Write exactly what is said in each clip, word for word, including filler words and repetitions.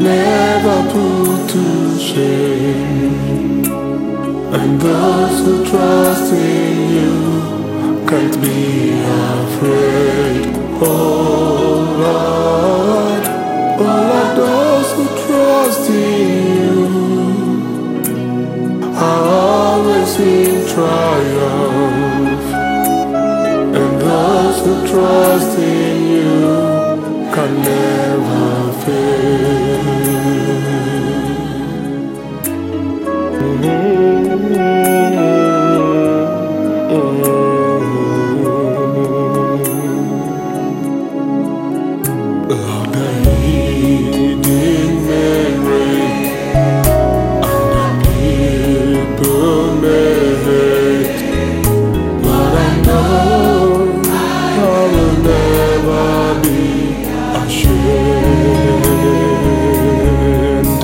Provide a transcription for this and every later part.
never put to shame, and those who trust in you can't be afraid. Oh Lord, oh Lord, those who trust in you are always in triumph, and those who trust in you can never fail. Lord, the heathen may reign, and the people may hate, but I know I will never be ashamed.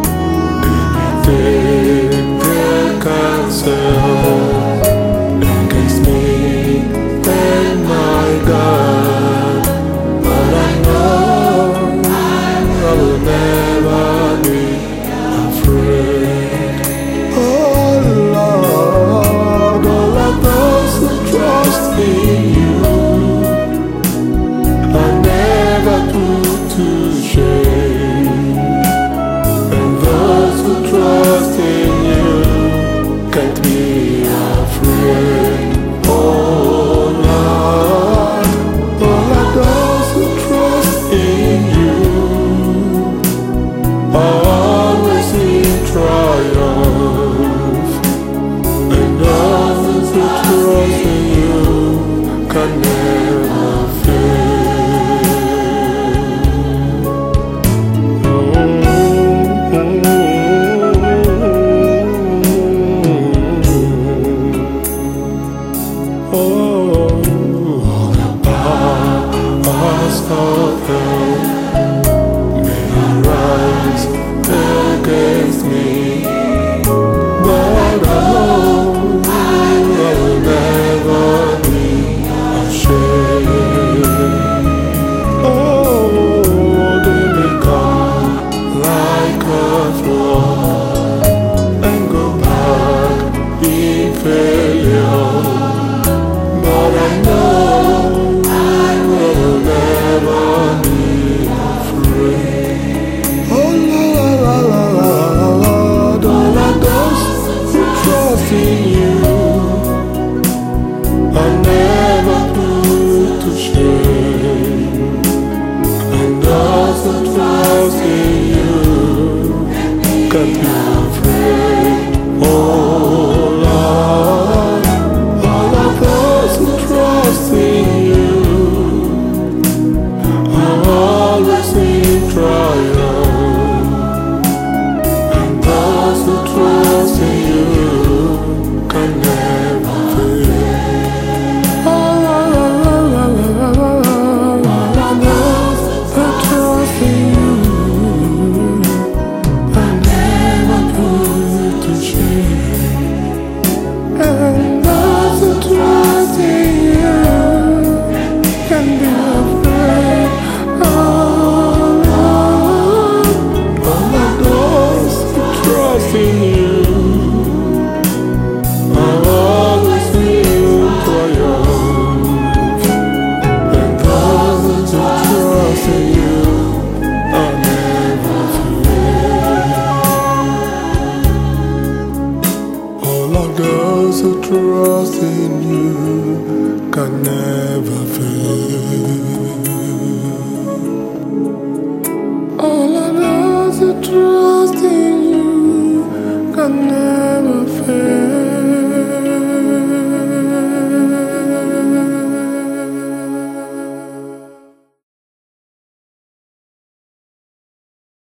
Anything they can say against me and my God, but I know I will never be afraid. Oh Lord, all of those who trust in you are never put to shame, and those who trust in you can't be afraid. Oh Lord, all of those who trust in you are always in triumph, and those who trust in you can never fail. Oh, the powers of hell may arise against me, but I know I will never be ashamed. Oh, they may come like a flood and go back in failure, but I know I will never be afraid. Oh la la la la la, all of those who trust in you are never put to shame, and those who trust in you can't be afraid. Oh Lord, all of those who trust in you are always in triumph, and those who trust in you can never fail. All of those who trust in you are never put to shame, and those who trust in you can be afraid. Oh Lord, all of those who trust in you are always in triumph, and those who trust in you are never fail. All of those who trust in you can never fail. All of those who trust